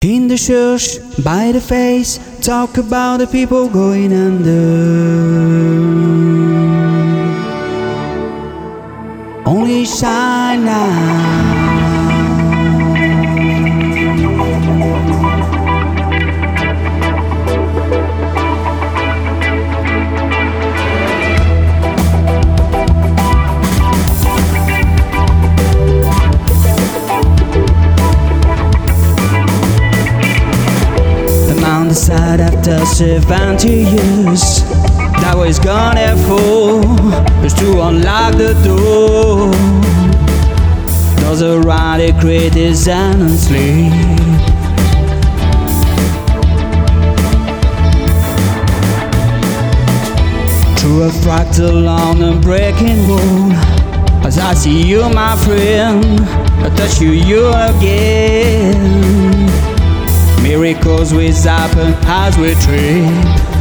In the church, by the face, talk about the people going under. Only shine now. On the side after 70 years, that was gone at full, just to unlock the door. Does a rowdy create design and sleep? Through a fractal on a breaking wall, as I see you, my friend, I touch you again. Miracles will happen as we trip.